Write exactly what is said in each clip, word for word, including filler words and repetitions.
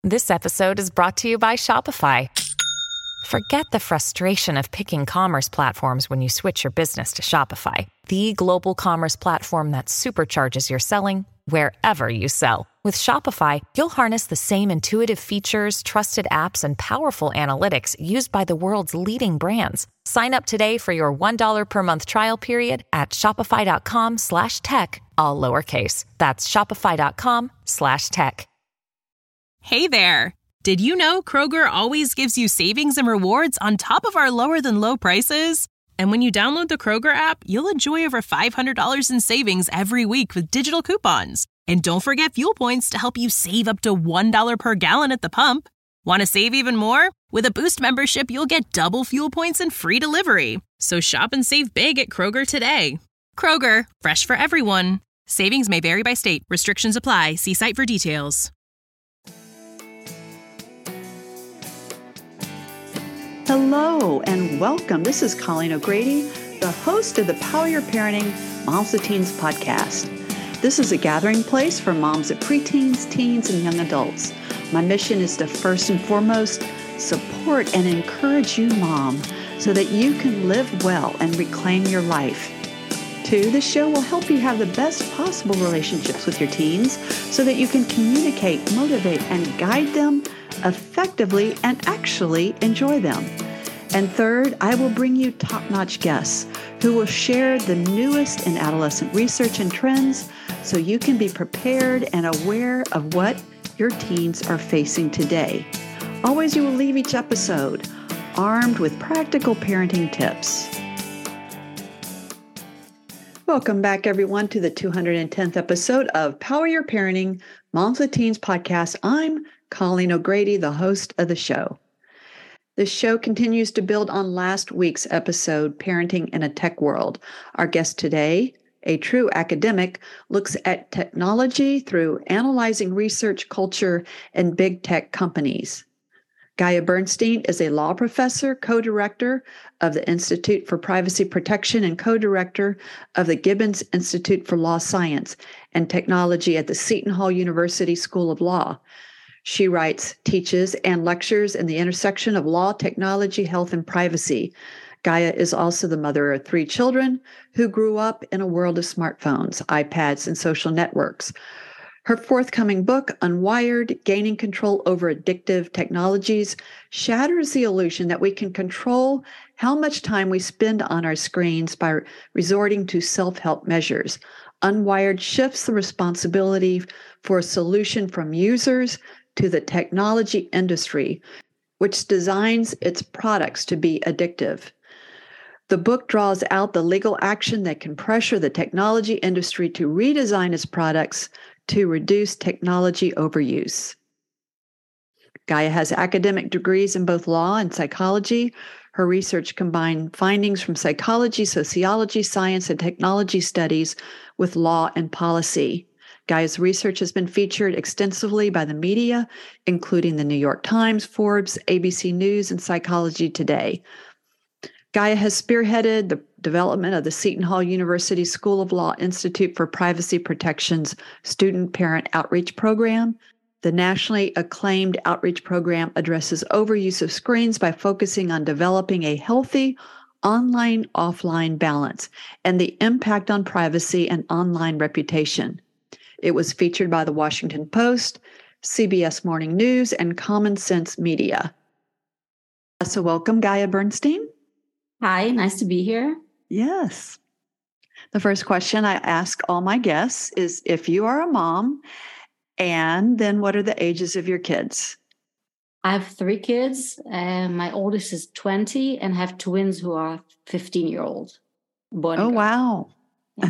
This episode is brought to you by Shopify. Forget the frustration of picking commerce platforms when you switch your business to Shopify, the global commerce platform that supercharges your selling wherever you sell. With Shopify, you'll harness the same intuitive features, trusted apps, and powerful analytics used by the world's leading brands. Sign up today for your one dollar per month trial period at shopify.com slash tech, all lowercase. That's shopify.com slash tech. Hey there! Did you know Kroger always gives you savings and rewards on top of our lower-than-low prices? And when you download the Kroger app, you'll enjoy over five hundred dollars in savings every week with digital coupons. And don't forget fuel points to help you save up to one dollar per gallon at the pump. Want to save even more? With a Boost membership, you'll get double fuel points and free delivery. So shop and save big at Kroger today. Kroger, fresh for everyone. Savings may vary by state. Restrictions apply. See site for details. Hello and welcome. This is Colleen O'Grady, the host of the Power Your Parenting Moms to Teens podcast. This is a gathering place for moms of preteens, teens, and young adults. My mission is to first and foremost support and encourage you, mom, so that you can live well and reclaim your life. Two, this show will help you have the best possible relationships with your teens so that you can communicate, motivate, and guide them effectively and actually enjoy them. And third, I will bring you top-notch guests who will share the newest in adolescent research and trends so you can be prepared and aware of what your teens are facing today. Always, you will leave each episode armed with practical parenting tips. Welcome back, everyone, to the two hundred tenth episode of Power Your Parenting Moms with Teens podcast. I'm Colleen O'Grady, the host of the show. The show continues to build on last week's episode, Parenting in a Tech World. Our guest today, a true academic, looks at technology through analyzing research culture and big tech companies. Gaia Bernstein is a law professor, co-director of the Institute for Privacy Protection, and co-director of the Gibbons Institute for Law Science and Technology at the Seton Hall University School of Law. She writes, teaches, and lectures in the intersection of law, technology, health, and privacy. Gaia is also the mother of three children who grew up in a world of smartphones, iPads, and social networks. Her forthcoming book, Unwired: Gaining Control Over Addictive Technologies, shatters the illusion that we can control how much time we spend on our screens by resorting to self-help measures. Unwired shifts the responsibility for a solution from users to the technology industry, which designs its products to be addictive. The book draws out the legal action that can pressure the technology industry to redesign its products to reduce technology overuse. Gaia has academic degrees in both law and psychology. Her research combined findings from psychology, sociology, science, and technology studies with law and policy. Gaia's research has been featured extensively by the media, including the New York Times, Forbes, A B C News, and Psychology Today. Gaia has spearheaded the development of the Seton Hall University School of Law Institute for Privacy Protection's Student Parent Outreach Program. The nationally acclaimed outreach program addresses overuse of screens by focusing on developing a healthy online-offline balance and the impact on privacy and online reputation. It was featured by the Washington Post, C B S Morning News, and Common Sense Media. So welcome, Gaia Bernstein. Hi, nice to be here. Yes. The first question I ask all my guests is if you are a mom, and then what are the ages of your kids? I have three kids, and my oldest is twenty, and have twins who are fifteen-year-old. Oh, wow. Yeah.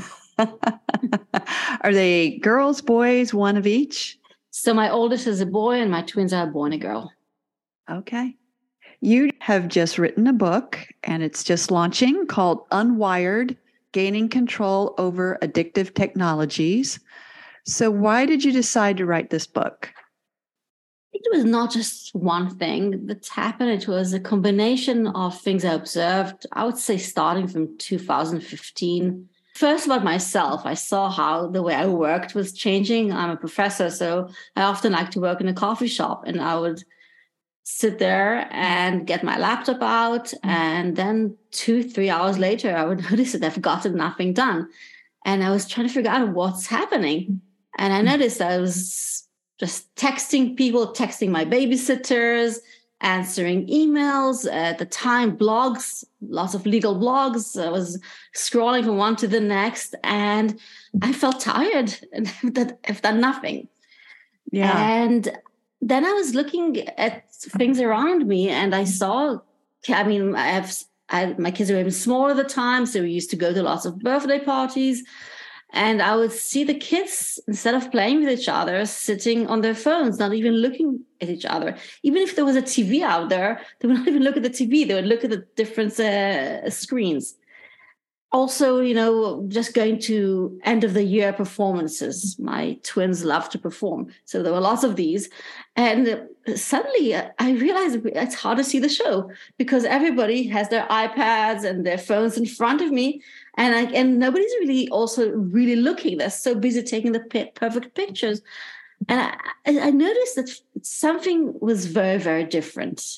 Are they girls, boys, one of each? So my oldest is a boy, and my twins are a boy and a girl. Okay. You have just written a book, and it's just launching, called Unwired: Gaining Control Over Addictive Technologies. So why did you decide to write this book? It was not just one thing that's happened. It was a combination of things I observed, I would say starting from two thousand fifteen, First, about myself, I saw how the way I worked was changing. I'm a professor, so I often like to work in a coffee shop, and I would sit there and get my laptop out. And then two, three hours later, I would notice that I've gotten nothing done. And I was trying to figure out what's happening. And I noticed I was just texting people, texting my babysitters, answering emails, at the time, blogs, lots of legal blogs. I was scrolling from one to the next, and I felt tired and that I've done nothing. Yeah. And then I was looking at things around me, and I saw, I mean, I have, I, my kids were even smaller at the time, so we used to go to lots of birthday parties. And I would see the kids, instead of playing with each other, sitting on their phones, not even looking at each other. Even if there was a T V out there, they would not even look at the T V. They would look at the different uh, screens. Also, you know, just going to end of the year performances. My twins love to perform. So there were lots of these. And suddenly I realized it's hard to see the show because everybody has their iPads and their phones in front of me. And I, and nobody's really also really looking. They're so busy taking the p- perfect pictures. And I, I noticed that something was very, very different.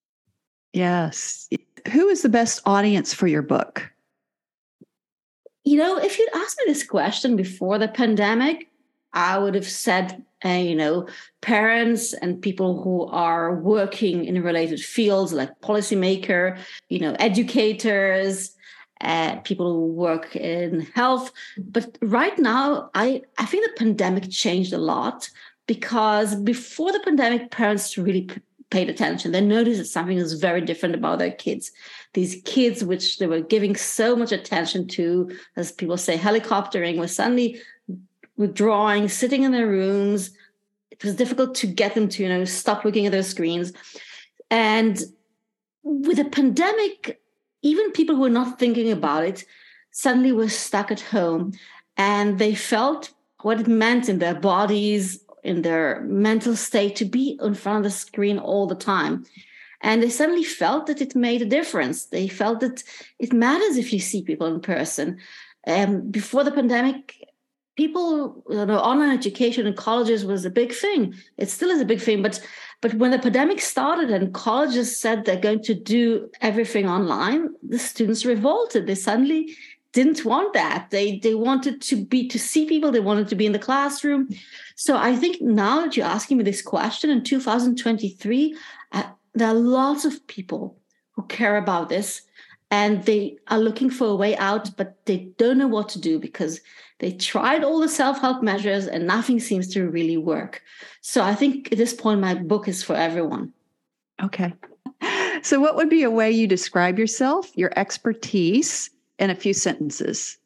Yes. Who is the best audience for your book? You know, if you'd asked me this question before the pandemic, I would have said, uh, you know, parents and people who are working in related fields like policymaker, you know, educators, uh, people who work in health. But right now, I, I think the pandemic changed a lot because before the pandemic, parents really p- paid attention. They noticed that something was very different about their kids. These kids, which they were giving so much attention to, as people say, helicoptering, were suddenly withdrawing, sitting in their rooms. It was difficult to get them to, you know, stop looking at their screens. And with the pandemic, even people who were not thinking about it suddenly were stuck at home, and they felt what it meant in their bodies, in their mental state, to be in front of the screen all the time. And they suddenly felt that it made a difference. They felt that it matters if you see people in person. Um, before the pandemic, people, you know, online education in colleges was a big thing. It still is a big thing. But but when the pandemic started and colleges said they're going to do everything online, the students revolted. They suddenly didn't want that. They they wanted to be to see people. They wanted to be in the classroom. So I think now that you're asking me this question in two thousand twenty-three, uh, there are lots of people who care about this, and they are looking for a way out, but they don't know what to do because they tried all the self-help measures and nothing seems to really work. So I think at this point, my book is for everyone. Okay. So what would be a way you describe yourself, your expertise, in a few sentences?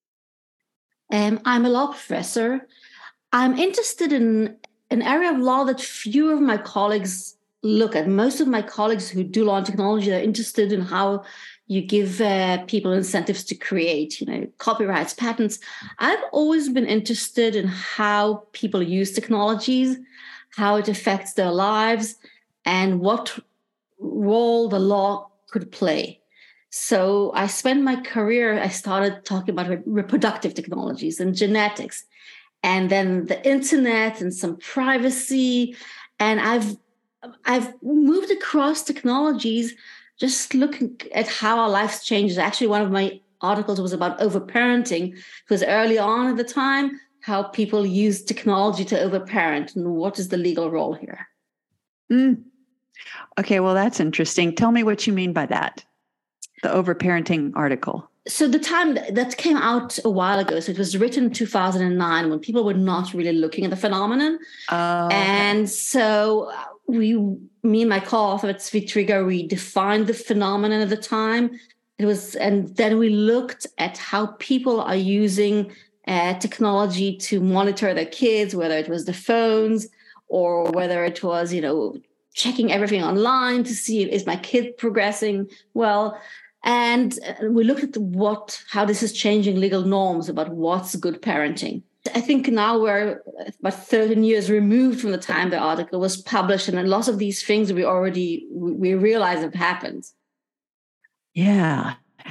Um, I'm a law professor. I'm interested in an area of law that few of my colleagues look at. Most of my colleagues who do law and technology are interested in how you give uh, people incentives to create, you know, copyrights, patents. I've always been interested in how people use technologies, how it affects their lives, and what role the law could play. So I spent my career, I started talking about reproductive technologies and genetics, and then the internet and some privacy. And I've I've moved across technologies, just looking at how our lives change. Actually, one of my articles was about overparenting, because early on at the time, how people use technology to overparent and what is the legal role here. Mm. Okay, well, that's interesting. Tell me what you mean by that, the overparenting article. So the time that came out a while ago, so it was written in two thousand nine when people were not really looking at the phenomenon. Oh, okay. And so we, me and my co-author at Tzvi Trigger, we defined the phenomenon at the time. It was, and then we looked at how people are using uh, technology to monitor their kids, whether it was the phones or whether it was, you know, checking everything online to see, is my kid progressing well? And we looked at what, how this is changing legal norms about what's good parenting. I think now we're about thirteen years removed from the time the article was published, and a lot of these things we already, we realize have happened. Yeah.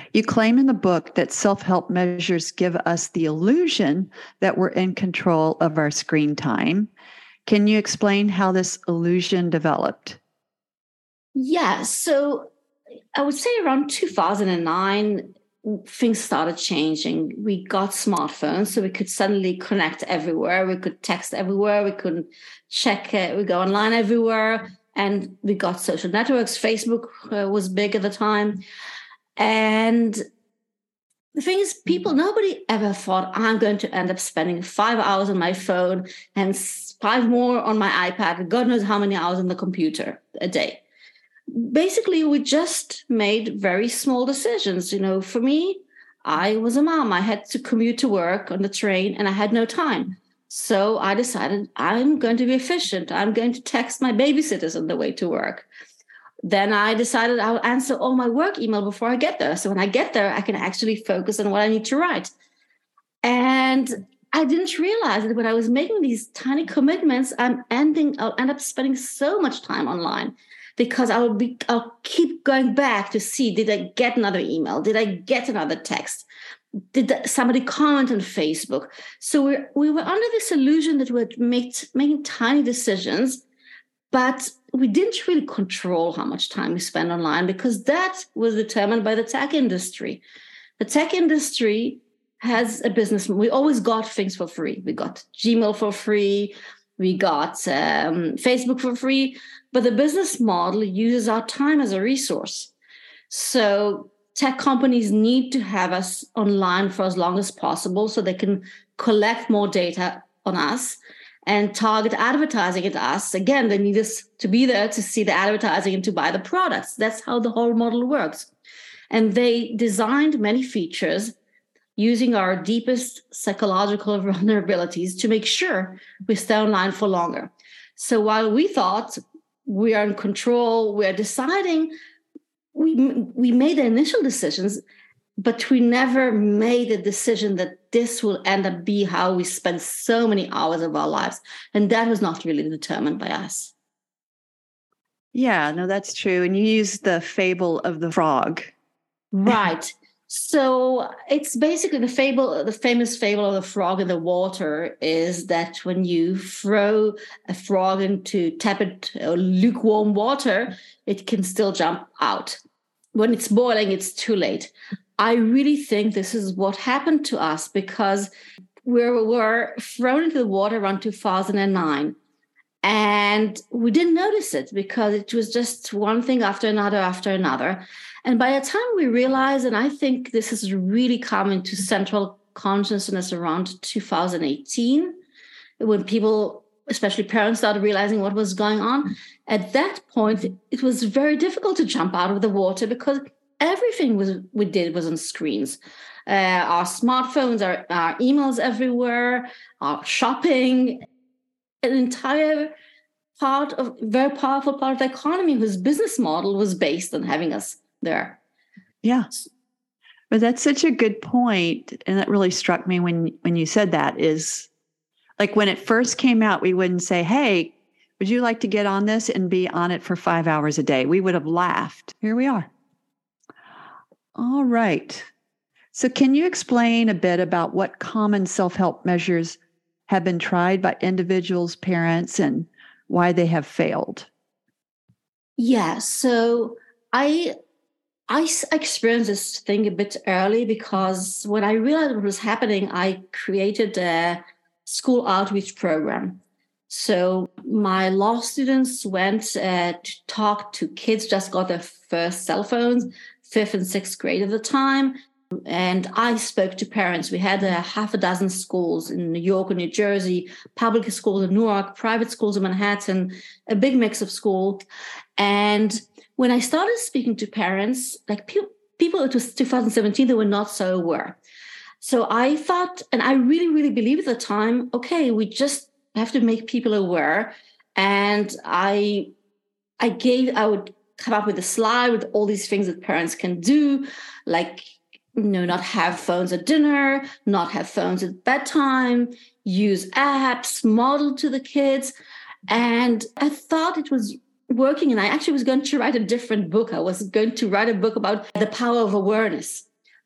You claim in the book that self-help measures give us the illusion that we're in control of our screen time. Can you explain how this illusion developed? Yeah, so I would say around two thousand nine, things started changing. We got smartphones, so we could suddenly connect everywhere. We could text everywhere. We could check it. We go online everywhere. And we got social networks. Facebook uh, was big at the time. And the thing is, people, nobody ever thought I'm going to end up spending five hours on my phone and five more on my iPad, God knows how many hours on the computer a day. Basically, we just made very small decisions. You know, for me, I was a mom. I had to commute to work on the train and I had no time. So I decided I'm going to be efficient. I'm going to text my babysitters on the way to work. Then I decided I'll answer all my work email before I get there. So when I get there, I can actually focus on what I need to write. And I didn't realize that when I was making these tiny commitments, I'm ending, I'll end up spending so much time online because I'll be, I'll keep going back to see, did I get another email? Did I get another text? Did somebody comment on Facebook? So we we were under this illusion that we were make, making tiny decisions, but we didn't really control how much time we spend online because that was determined by the tech industry. The tech industry has a business. We always got things for free. We got Gmail for free. We got um, Facebook for free. But the business model uses our time as a resource. So tech companies need to have us online for as long as possible so they can collect more data on us and target advertising at us. Again, they need us to be there to see the advertising and to buy the products. That's how the whole model works. And they designed many features using our deepest psychological vulnerabilities to make sure we stay online for longer. So while we thought we are in control, we are deciding, we, we made the initial decisions, but we never made a decision that this will end up be how we spend so many hours of our lives. And that was not really determined by us. Yeah, no, that's true. And you use the fable of the frog. Right. So it's basically the fable, the famous fable of the frog in the water is that when you throw a frog into tepid or lukewarm water, it can still jump out. When it's boiling, it's too late. I really think this is what happened to us because we were thrown into the water around two thousand nine. And we didn't notice it because it was just one thing after another after another. And by the time we realized, and I think this is really coming to central consciousness around two thousand eighteen, when people, especially parents, started realizing what was going on, at that point, it was very difficult to jump out of the water because everything was we did was on screens. Uh, our smartphones, our, our emails everywhere, our shopping, an entire part of very powerful part of the economy whose business model was based on having us there. Yeah. But that's such a good point. And that really struck me when, when you said that is like when it first came out, we wouldn't say, hey, would you like to get on this and be on it for five hours a day? We would have laughed. Here we are. All right. So can you explain a bit about what common self-help measures have been tried by individuals, parents, and why they have failed? Yeah, so I I experienced this thing a bit early because when I realized what was happening, I created a school outreach program. So my law students went uh, to talk to kids, just got their first cell phones, fifth and sixth grade at the time. And I spoke to parents. We had a half a dozen schools in New York and New Jersey, public schools in Newark, private schools in Manhattan, a big mix of schools. And when I started speaking to parents, like pe- people, it was two thousand seventeen, they were not so aware. So I thought, and I really, really believed at the time, okay, we just have to make people aware. And I, I gave, I would come up with a slide with all these things that parents can do, like, you know, not have phones at dinner, not have phones at bedtime, use apps, model to the kids. And I thought it was working. And I actually was going to write a different book. I was going to write a book about the power of awareness.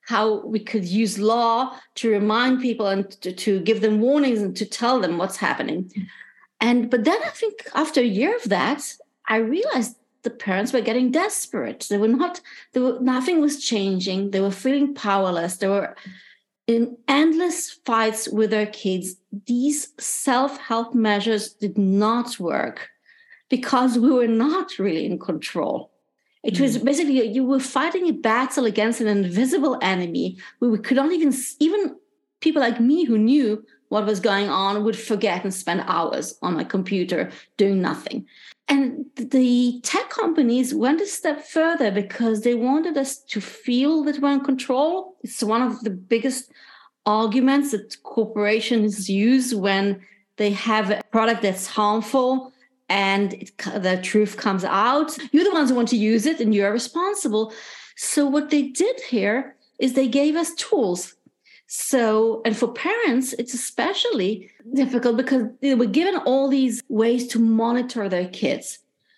how we could use law to remind people and to, to give them warnings and to tell them what's happening. And but then I think after a year of that, I realized the parents were getting desperate. They were not, they were, nothing was changing. They were feeling powerless. They were in endless fights with their kids. These self-help measures did not work because we were not really in control. It was basically, you were fighting a battle against an invisible enemy where we could not even, even people like me who knew what was going on would forget and spend hours on my computer doing nothing. And the tech companies went a step further because they wanted us to feel that we're in control. It's one of the biggest arguments that corporations use when they have a product that's harmful and it, the truth comes out. You're the ones who want to use it and you're responsible. So what they did here is they gave us tools. So, and for parents, it's especially difficult because they were given all these ways to monitor their kids.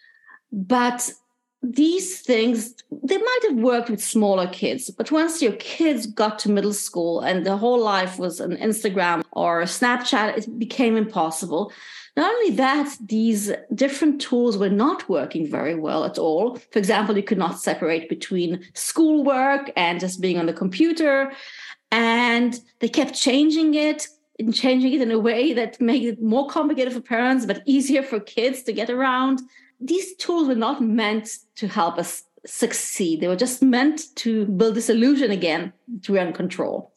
But these things, they might have worked with smaller kids, but once your kids got to middle school and the whole life was on Instagram or Snapchat, it became impossible. Not only that, these different tools were not working very well at all. For example, you could not separate between schoolwork and just being on the computer. And they kept changing it and changing it in a way that made it more complicated for parents, but easier for kids to get around. These tools were not meant to help us succeed. They were just meant to build this illusion again to be in control.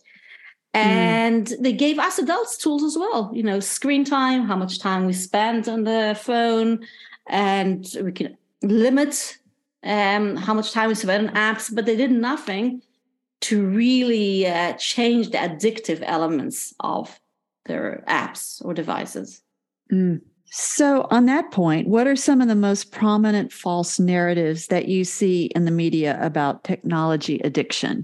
And mm. they gave us adults tools as well, you know, screen time, how much time we spend on the phone, and we can limit um, how much time we spend on apps, but they did nothing to really uh, change the addictive elements of their apps or devices. Mm. So on that point, what are some of the most prominent false narratives that you see in the media about technology addiction?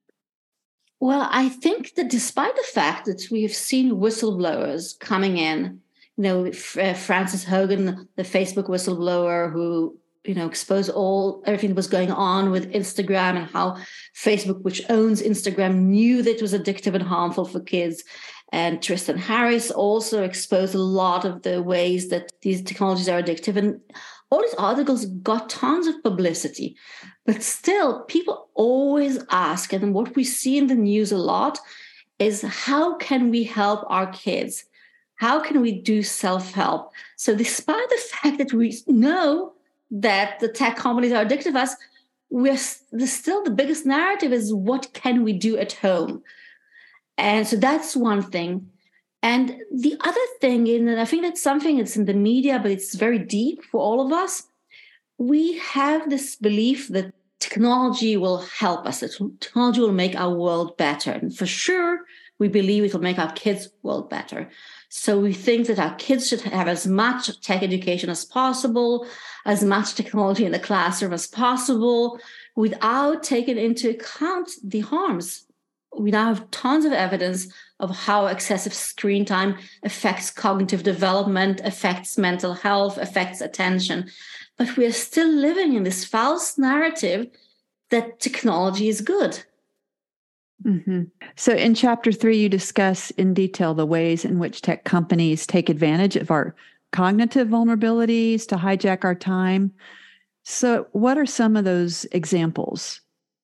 Well, I think that despite the fact that we have seen whistleblowers coming in, you know, uh, Frances Hogan, the Facebook whistleblower who, you know, exposed all everything that was going on with Instagram and how Facebook, which owns Instagram, knew that it was addictive and harmful for kids. And Tristan Harris also exposed a lot of the ways that these technologies are addictive. And all these articles got tons of publicity. But still, people always ask, and what we see in the news a lot is how can we help our kids? How can we do self-help? So despite the fact that we know that the tech companies are addictive to us, we're the, still the biggest narrative is what can we do at home? And so that's one thing. And the other thing, and I think that's something that's in the media, but it's very deep for all of us. We have this belief that technology will help us, that technology will make our world better. And for sure, we believe it will make our kids' world better. So we think that our kids should have as much tech education as possible, as much technology in the classroom as possible, without taking into account the harms. We now have tons of evidence of how excessive screen time affects cognitive development, affects mental health, affects attention. But we are still living in this false narrative that technology is good. Mm-hmm. So in chapter three, you discuss in detail the ways in which tech companies take advantage of our cognitive vulnerabilities to hijack our time. So what are some of those examples?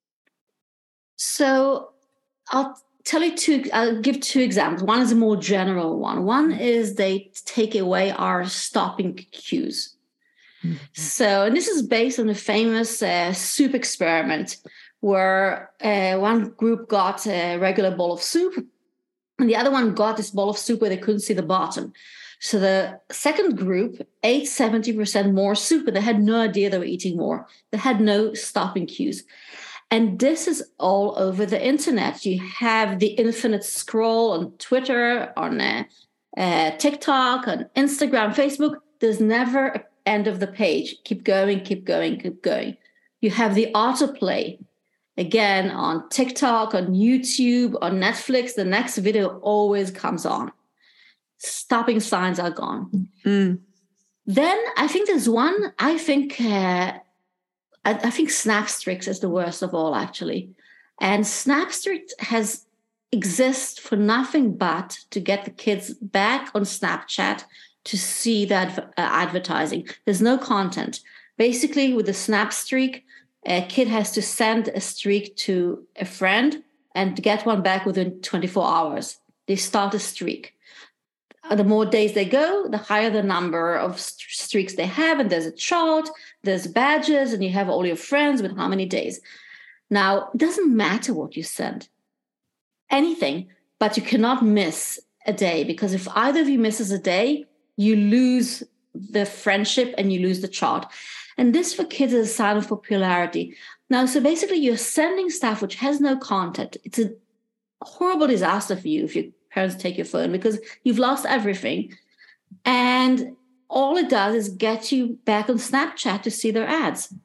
So I'll tell you two, I'll give two examples. One is a more general one. One is they take away our stopping cues. Mm-hmm. So, and this is based on the famous uh, soup experiment, where uh, one group got a regular bowl of soup and the other one got this bowl of soup where they couldn't see the bottom. So the second group ate seventy percent more soup, but they had no idea they were eating more. They had no stopping cues. And this is all over the internet. You have the infinite scroll on Twitter, on uh, uh, TikTok, on Instagram, Facebook. There's never an end of the page. Keep going, keep going, keep going. You have the autoplay. Again, on TikTok, on YouTube, on Netflix, the next video always comes on. Stopping signs are gone. Mm. Then I think there's one, I think... Uh, I think Snapstrix is the worst of all, actually. And Snapstreak has exists for nothing but to get the kids back on Snapchat to see that uh, advertising. There's no content. Basically, with the Snapstreak, a kid has to send a streak to a friend and get one back within twenty-four hours. They start a streak. The more days they go, the higher the number of st- streaks they have. And there's a chart, there's badges, and you have all your friends with how many days. Now, it doesn't matter what you send, anything, but you cannot miss a day, because if either of you misses a day, you lose the friendship and you lose the chart. And this for kids is a sign of popularity. Now, so basically you're sending stuff which has no content. It's a horrible disaster for you if your parents take your phone, because you've lost everything. And all it does is get you back on Snapchat to see their ads.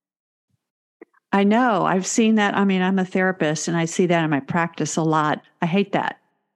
I know. I've seen that. I mean, I'm a therapist and I see that in my practice a lot. I hate that.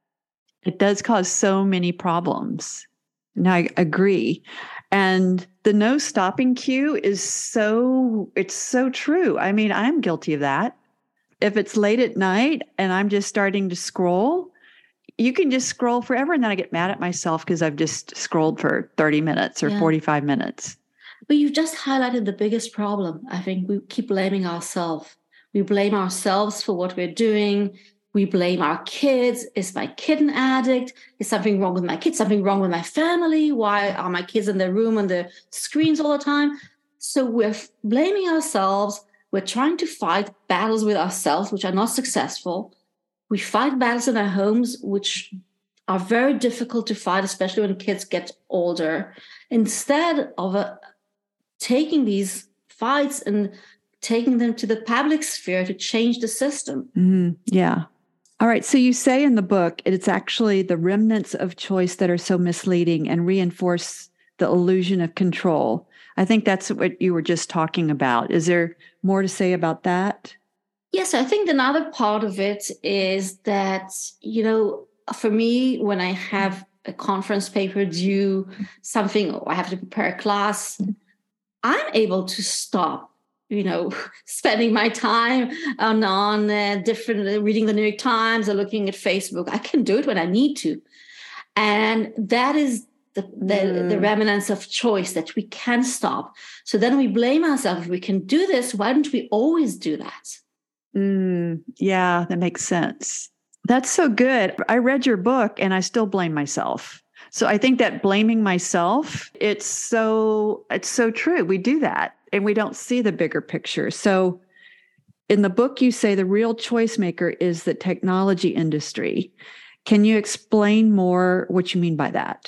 It does cause so many problems. And I agree. And the no stopping cue is so, it's so true. I mean, I'm guilty of that. If it's late at night and I'm just starting to scroll, you can just scroll forever. And then I get mad at myself because I've just scrolled for thirty minutes or yeah. forty-five minutes. But you've just highlighted the biggest problem. I think we keep blaming ourselves. We blame ourselves for what we're doing. We blame our kids. Is my kid an addict? Is something wrong with my kids? Something wrong with my family? Why are my kids in their room on the screens all the time? So we're blaming ourselves. We're trying to fight battles with ourselves, which are not successful. We fight battles in our homes, which are very difficult to fight, especially when kids get older. Instead of a taking these fights and taking them to the public sphere to change the system. Mm-hmm. Yeah. All right. So you say in the book, it's actually the remnants of choice that are so misleading and reinforce the illusion of control. I think that's what you were just talking about. Is there more to say about that? Yes, I think another part of it is that, you know, for me, when I have a conference paper due, something, or I have to prepare a class, I'm able to stop, you know, spending my time on, on uh, different, uh, reading the New York Times or looking at Facebook. I can do it when I need to. And that is the, the, mm. the remnants of choice, that we can stop. So then we blame ourselves. If we can do this, why don't we always do that? Mm, yeah, that makes sense. That's so good. I read your book and I still blame myself. So I think that blaming myself, it's so, it's so true. We do that and we don't see the bigger picture. So in the book, you say the real choice maker is the technology industry. Can you explain more what you mean by that?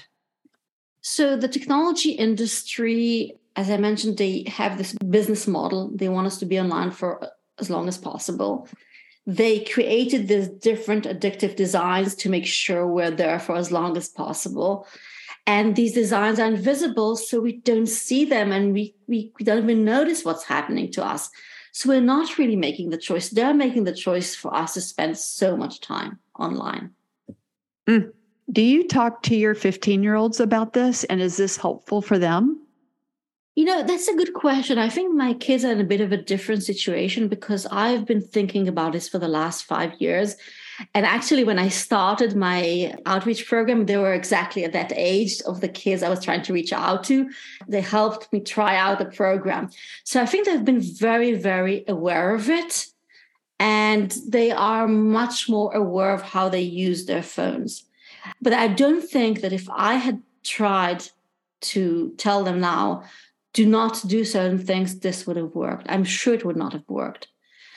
So the technology industry, as I mentioned, they have this business model. They want us to be online for as long as possible. They created these different addictive designs to make sure we're there for as long as possible. And these designs are invisible, so we don't see them and we, we, we don't even notice what's happening to us. So we're not really making the choice. They're making the choice for us to spend so much time online. Mm. Do you talk to your fifteen-year-olds about this? And is this helpful for them? You know, that's a good question. I think my kids are in a bit of a different situation because I've been thinking about this for the last five years. And actually, when I started my outreach program, they were exactly at that age of the kids I was trying to reach out to. They helped me try out the program. So I think they've been very, very aware of it. And they are much more aware of how they use their phones. But I don't think that if I had tried to tell them now, do not do certain things, this would have worked. I'm sure it would not have worked.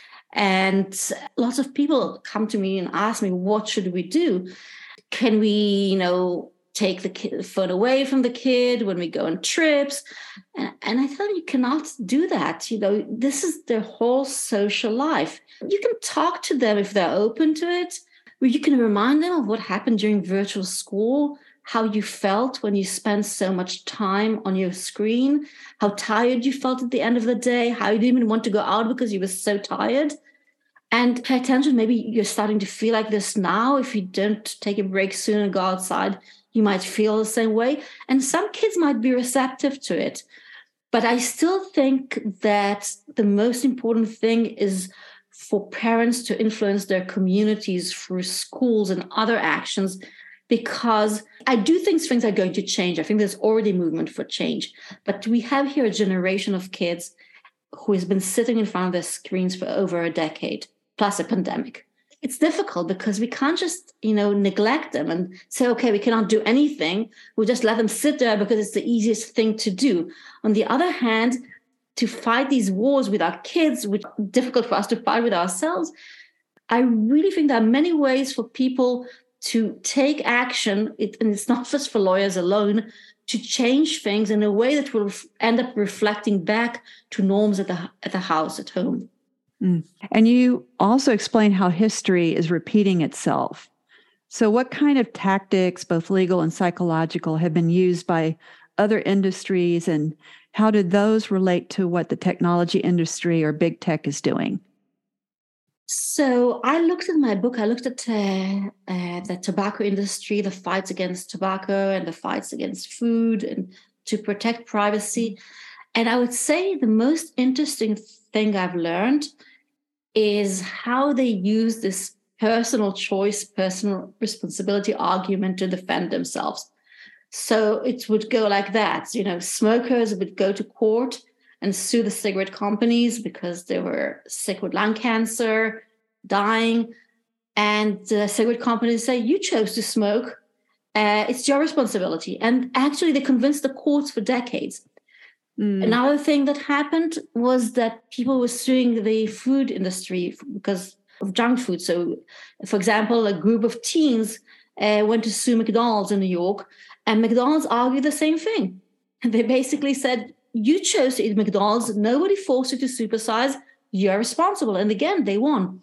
And lots of people come to me and ask me, what should we do? Can we, you know, take the kid, phone away from the kid when we go on trips? And, and I tell them, you cannot do that. You know, this is their whole social life. You can talk to them if they're open to it. You can remind them of what happened during virtual school, how you felt when you spent so much time on your screen, how tired you felt at the end of the day, how you didn't even want to go out because you were so tired. And pay attention, maybe you're starting to feel like this now. If you don't take a break soon and go outside, you might feel the same way. And some kids might be receptive to it. But I still think that the most important thing is for parents to influence their communities through schools and other actions, because I do think things are going to change. I think there's already movement for change. But we have here a generation of kids who has been sitting in front of their screens for over a decade, plus a pandemic. It's difficult because we can't just, you know, neglect them and say, okay, we cannot do anything. We'll just let them sit there because it's the easiest thing to do. On the other hand, to fight these wars with our kids, which is difficult for us to fight with ourselves, I really think there are many ways for people to take action, it, and it's not just for lawyers alone, to change things in a way that will end up reflecting back to norms at the at the house, at home. Mm. And you also explain how history is repeating itself. So what kind of tactics, both legal and psychological, have been used by other industries, and how did those relate to what the technology industry or big tech is doing? So I looked at my book, I looked at uh, uh, the tobacco industry, the fights against tobacco and the fights against food and to protect privacy. And I would say the most interesting thing I've learned is how they use this personal choice, personal responsibility argument to defend themselves. So it would go like that. You know, smokers would go to court and sue the cigarette companies because they were sick with lung cancer, dying. And the cigarette companies say, you chose to smoke. Uh, it's your responsibility. And actually, they convinced the courts for decades. Mm. Another thing that happened was that people were suing the food industry because of junk food. So, for example, a group of teens uh, went to sue McDonald's in New York, and McDonald's argued the same thing. And they basically said, you chose to eat McDonald's. Nobody forced you to supersize. You're responsible. And again, they won.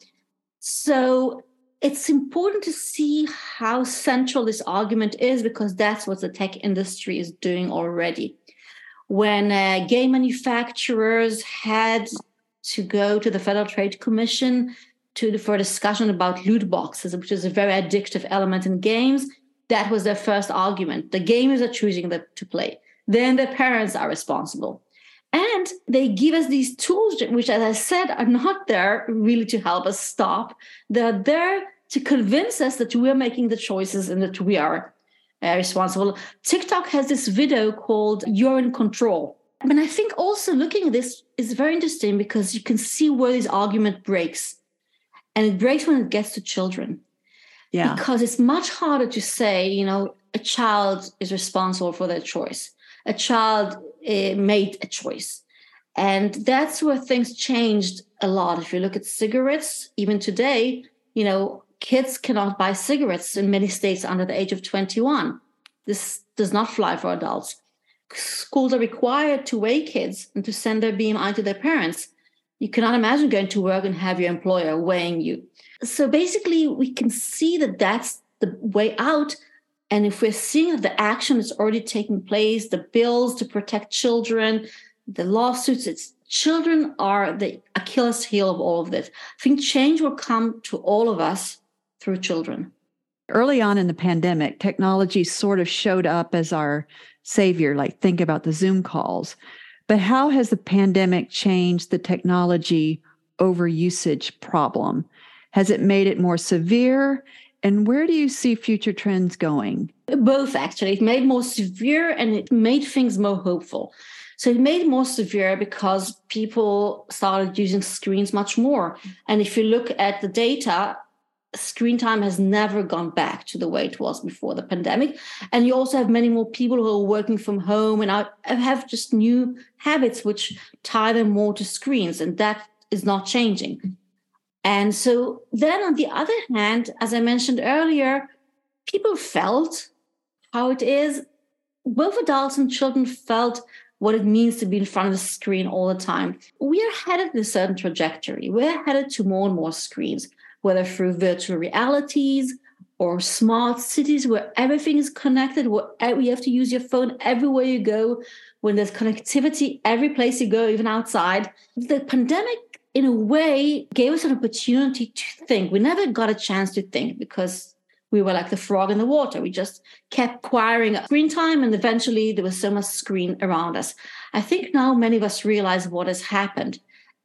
So it's important to see how central this argument is, because that's what the tech industry is doing already. When uh, game manufacturers had to go to the Federal Trade Commission to for a discussion about loot boxes, which is a very addictive element in games, that was their first argument. The gamers are choosing the, to play. Then the parents are responsible. And they give us these tools, which, as I said, are not there really to help us stop. They're there to convince us that we're making the choices and that we are uh, responsible. TikTok has this video called You're in Control. And I think also looking at this is very interesting because you can see where this argument breaks. And it breaks when it gets to children. Yeah. Because it's much harder to say, you know, a child is responsible for their choice. A child uh, made a choice. And that's where things changed a lot. If you look at cigarettes, even today, you know, kids cannot buy cigarettes in many states under the age of twenty-one. This does not fly for adults. Schools are required to weigh kids and to send their B M I to their parents. You cannot imagine going to work and have your employer weighing you. So basically, we can see that that's the way out. And if we're seeing that the action is already taking place, the bills to protect children, the lawsuits, it's children are the Achilles heel of all of this. I think change will come to all of us through children. Early on in the pandemic, technology sort of showed up as our savior, like think about the Zoom calls. But how has the pandemic changed the technology overusage problem? Has it made it more severe? And where do you see future trends going? Both, actually. It made more severe and it made things more hopeful. So it made more severe because people started using screens much more. And if you look at the data, screen time has never gone back to the way it was before the pandemic. And you also have many more people who are working from home and have just new habits which tie them more to screens. And that is not changing. And so then on the other hand, as I mentioned earlier, people felt how it is. Both adults and children felt what it means to be in front of the screen all the time. We are headed in a certain trajectory. We're headed to more and more screens, whether through virtual realities or smart cities where everything is connected, where you have to use your phone everywhere you go, when there's connectivity every place you go, even outside. The pandemic, in a way, gave us an opportunity to think. We never got a chance to think because we were like the frog in the water. We just kept acquiring screen time, and eventually there was so much screen around us. I think now many of us realize what has happened.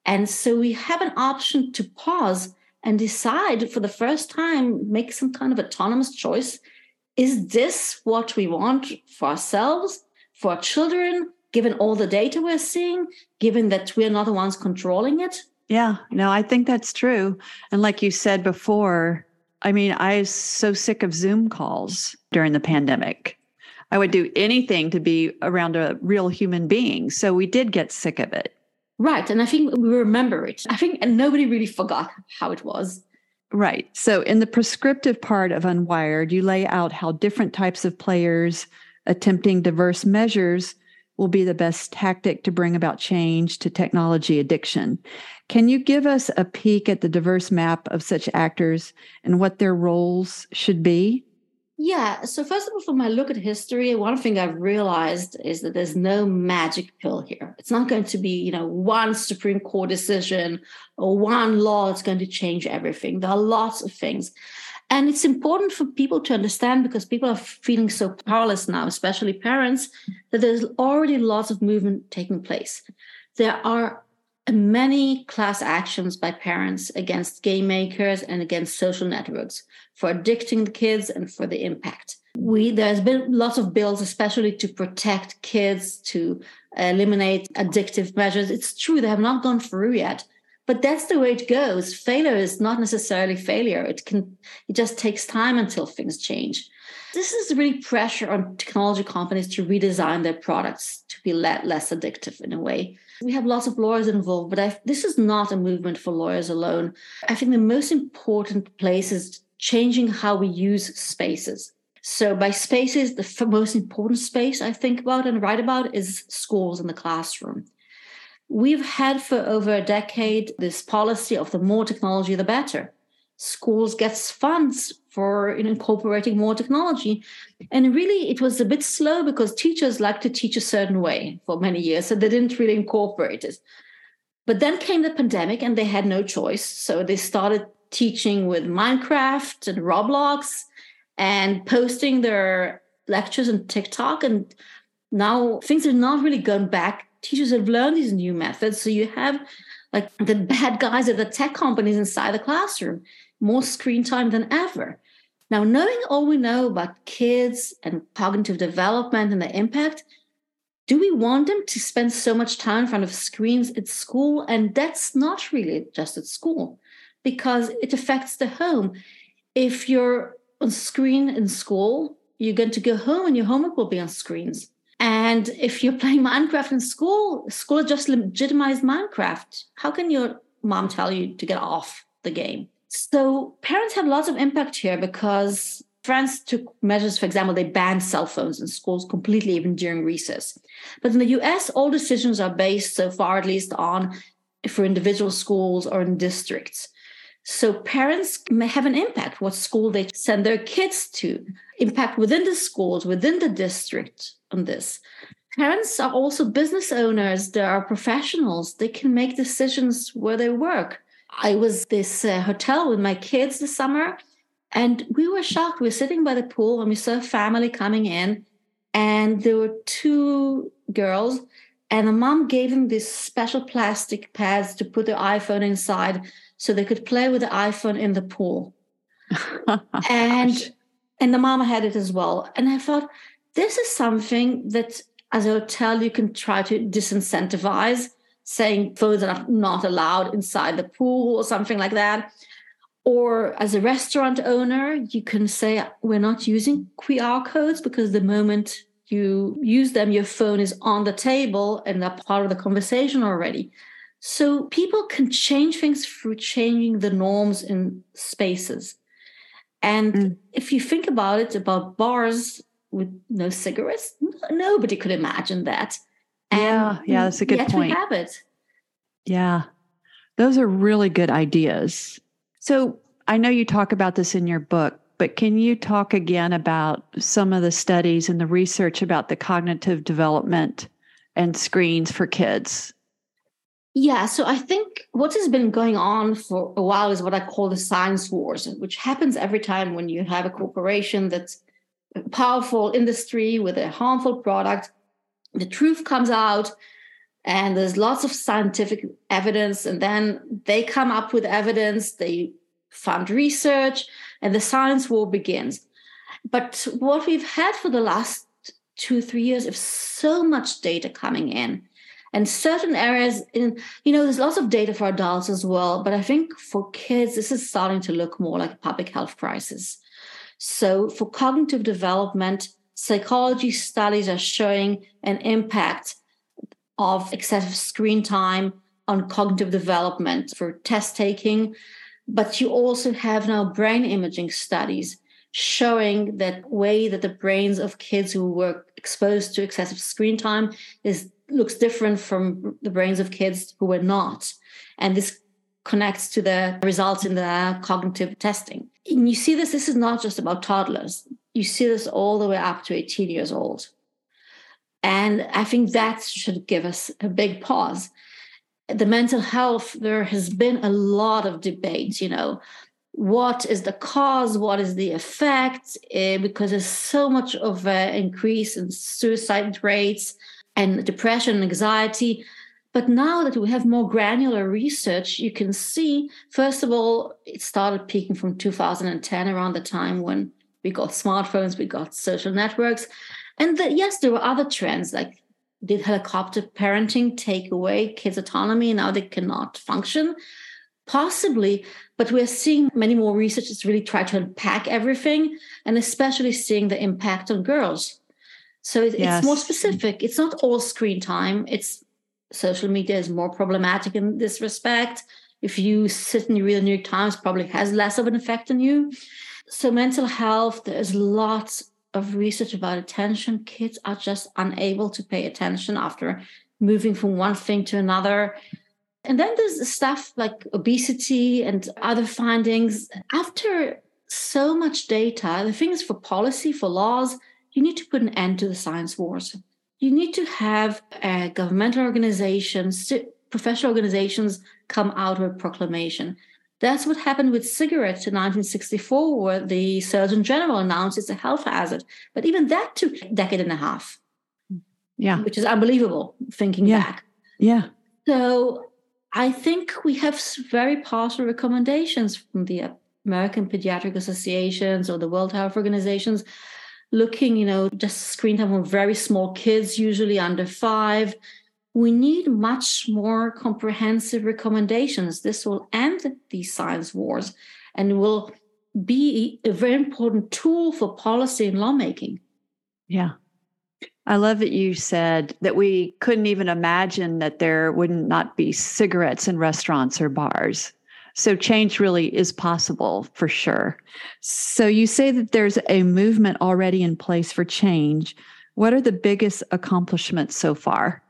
And so we have an option to pause and decide for the first time, make some kind of autonomous choice. Is this what we want for ourselves, for our children, given all the data we're seeing, given that we're not the ones controlling it? Yeah, no, I think that's true. And like you said before, I mean, I was so sick of Zoom calls during the pandemic. I would do anything to be around a real human being. So we did get sick of it. Right. And I think we remember it. I think and nobody really forgot how it was. Right. So in the prescriptive part of Unwired, you lay out how different types of players attempting diverse measures will be the best tactic to bring about change to technology addiction. Can you give us a peek at the diverse map of such actors and what their roles should be? Yeah. So first of all, from my look at history, one thing I've realized is that there's no magic pill here. It's not going to be, you know, one Supreme Court decision or one law that's going to change everything. There are lots of things. And it's important for people to understand, because people are feeling so powerless now, especially parents, that there's already lots of movement taking place. There are many class actions by parents against game makers and against social networks for addicting the kids and for the impact. We there's been lots of bills, especially to protect kids, to eliminate addictive measures. It's true, they have not gone through yet, but that's the way it goes. Failure is not necessarily failure. It can it just takes time until things change. This is really pressure on technology companies to redesign their products to be le- less addictive in a way. We have lots of lawyers involved, but I, this is not a movement for lawyers alone. I think the most important place is changing how we use spaces. So by spaces, the f- most important space I think about and write about is schools and the classroom. We've had for over a decade this policy of the more technology, the better. Schools gets funds for incorporating more technology. And really, it was a bit slow because teachers like to teach a certain way for many years, so they didn't really incorporate it. But then came the pandemic and they had no choice. So they started teaching with Minecraft and Roblox and posting their lectures on TikTok. And now things are not really going back. Teachers have learned these new methods. So you have like the bad guys at the tech companies inside the classroom, more screen time than ever. Now, knowing all we know about kids and cognitive development and the impact, do we want them to spend so much time in front of screens at school? And that's not really just at school, because it affects the home. If you're on screen in school, you're going to go home and your homework will be on screens. And if you're playing Minecraft in school, school just legitimized Minecraft. How can your mom tell you to get off the game? So parents have lots of impact here because France took measures. For example, they banned cell phones in schools completely, even during recess. But in the U S, all decisions are based, so far at least, on for individual schools or in districts. So parents may have an impact what school they send their kids to, impact within the schools, within the district on this. Parents are also business owners. They are professionals. They can make decisions where they work. I was at this uh, hotel with my kids this summer, and we were shocked. We were sitting by the pool and we saw a family coming in, and there were two girls, and the mom gave them these special plastic pads to put their iPhone inside so they could play with the iPhone in the pool. and and the mama had it as well. And I thought, this is something that as a hotel you can try to disincentivize, saying phones are not allowed inside the pool or something like that. Or as a restaurant owner, you can say, we're not using Q R codes because the moment you use them, your phone is on the table and they're part of the conversation already. So people can change things through changing the norms in spaces. And mm. if you think about it, about bars with no cigarettes, nobody could imagine that. Yeah, and yeah, that's a good yet point. We have it. Yeah, those are really good ideas. So I know you talk about this in your book, but can you talk again about some of the studies and the research about the cognitive development and screens for kids? Yeah, so I think what has been going on for a while is what I call the science wars, which happens every time when you have a corporation that's a powerful industry with a harmful product. The truth comes out, And there's lots of scientific evidence, and then they come up with evidence, they fund research, and the science war begins. But what we've had for the last two, three years is so much data coming in. And certain areas, in you know, there's lots of data for adults as well, but I think for kids, this is starting to look more like a public health crisis. So for cognitive development, psychology studies are showing an impact of excessive screen time on cognitive development for test taking. But you also have now brain imaging studies showing that way that the brains of kids who were exposed to excessive screen time is looks different from the brains of kids who were not. And this connects to the results in the cognitive testing. And you see this, this is not just about toddlers. You see this all the way up to eighteen years old. And I think that should give us a big pause. The mental health, there has been a lot of debate, you know, what is the cause? What is the effect? Uh, because there's so much of an increase in suicide rates and depression and anxiety. But now that we have more granular research, you can see, first of all, it started peaking from two thousand ten, around the time when we got smartphones, we got social networks. And the, yes, there were other trends, like did helicopter parenting take away kids' autonomy? Now they cannot function? Possibly, but we're seeing many more researchers really try to unpack everything, and especially seeing the impact on girls. So it, yes. It's more specific. It's not all screen time. It's social media is more problematic in this respect. If you sit and you read the New York Times, probably has less of an effect on you. So mental health, there's lots of research about attention. Kids are just unable to pay attention after moving from one thing to another. And then there's stuff like obesity and other findings. After so much data, the thing is, for policy, for laws, you need to put an end to the science wars. You need to have uh, governmental organizations, professional organizations come out with a proclamation. That's what happened with cigarettes in nineteen sixty-four, where the Surgeon General announced it's a health hazard. But even that took a decade and a half. Yeah. Which is unbelievable, thinking yeah. back. Yeah. So I think we have very powerful recommendations from the American Pediatric Associations or the World Health Organizations, looking, you know, just screen time on very small kids, usually under five. We need much more comprehensive recommendations. This will end these science wars and will be a very important tool for policy and lawmaking. Yeah. I love that you said that we couldn't even imagine that there would not be cigarettes in restaurants or bars. So change really is possible for sure. So you say that there's a movement already in place for change. What are the biggest accomplishments so far?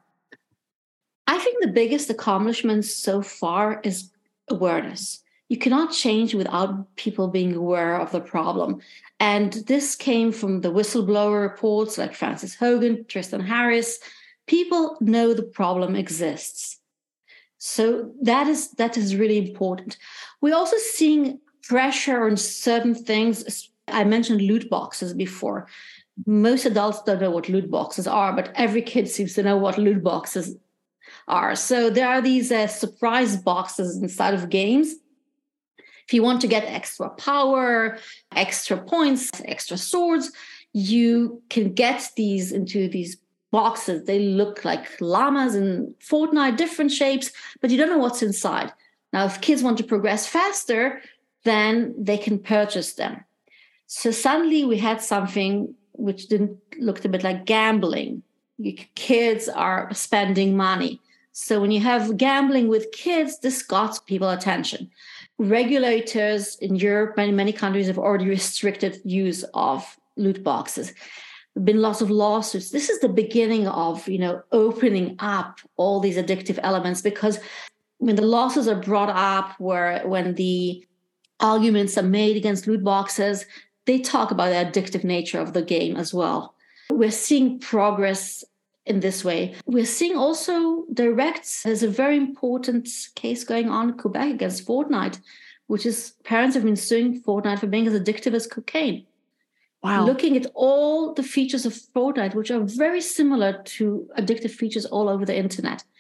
I think the biggest accomplishment so far is awareness. You cannot change without people being aware of the problem. And this came from the whistleblower reports like Frances Hogan, Tristan Harris. People know the problem exists. So that is that is really important. We're also seeing pressure on certain things. I mentioned loot boxes before. Most adults don't know what loot boxes are, but every kid seems to know what loot boxes are. So there are these uh, surprise boxes inside of games. If you want to get extra power, extra points, extra swords, you can get these into these boxes. They look like llamas in Fortnite, different shapes, but you don't know what's inside. Now, if kids want to progress faster, then they can purchase them. So suddenly we had something which didn't looked a bit like gambling. Kids are spending money. So when you have gambling with kids, this got people's attention. Regulators in Europe and many countries have already restricted use of loot boxes. There have been lots of lawsuits. This is the beginning of, you know, opening up all these addictive elements, because when the lawsuits are brought up, where when the arguments are made against loot boxes, they talk about the addictive nature of the game as well. We're seeing progress in this way. We're seeing also direct, there's a very important case going on in Quebec against Fortnite, which is parents have been suing Fortnite for being as addictive as cocaine. Wow. Looking at all the features of Fortnite, which are very similar to addictive features all over the internet.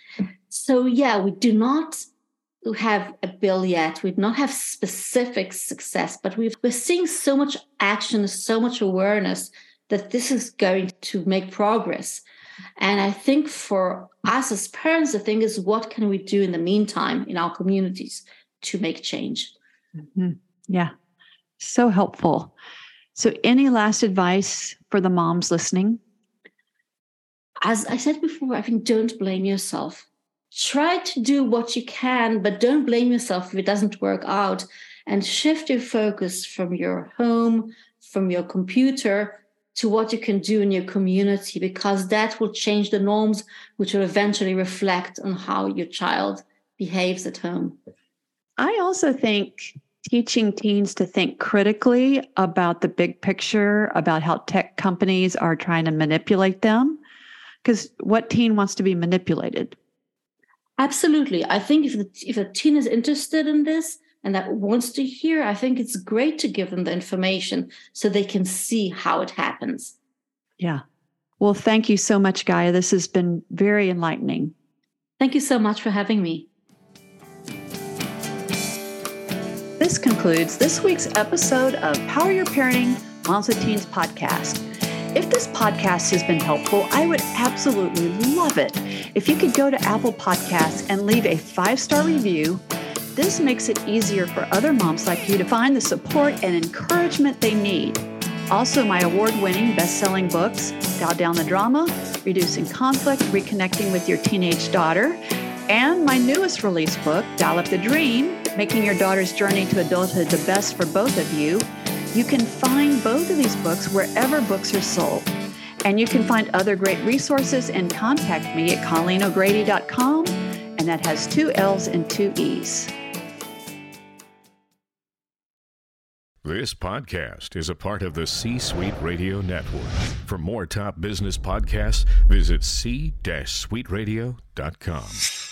So, yeah, we do not have a bill yet. We do not have specific success, but we've, we're seeing so much action, so much awareness that this is going to make progress. And I think for us as parents, the thing is, what can we do in the meantime in our communities to make change? Mm-hmm. Yeah, so helpful. So any last advice for the moms listening? As I said before, I think don't blame yourself. Try to do what you can, but don't blame yourself if it doesn't work out, and shift your focus from your home, from your computer, to what you can do in your community, because that will change the norms, which will eventually reflect on how your child behaves at home. I also think teaching teens to think critically about the big picture, about how tech companies are trying to manipulate them, because what teen wants to be manipulated? Absolutely. I think if the, if a teen is interested in this and that wants to hear, I think it's great to give them the information so they can see how it happens. Yeah. Well, thank you so much, Gaia. This has been very enlightening. Thank you so much for having me. This concludes this week's episode of Power Your Parenting Moms with Teens podcast. If this podcast has been helpful, I would absolutely love it if you could go to Apple Podcasts and leave a five-star review. This makes it easier for other moms like you to find the support and encouragement they need. Also, my award-winning best-selling books, Dial Down the Drama, Reducing Conflict, Reconnecting with Your Teenage Daughter, and my newest release book, Dial Up the Dream, Making Your Daughter's Journey to Adulthood the Best for Both of You. You can find both of these books wherever books are sold. And you can find other great resources and contact me at colleen o'grady dot com, and that has two L's and two E's. This podcast is a part of the C-Suite Radio Network. For more top business podcasts, visit c suite radio dot com.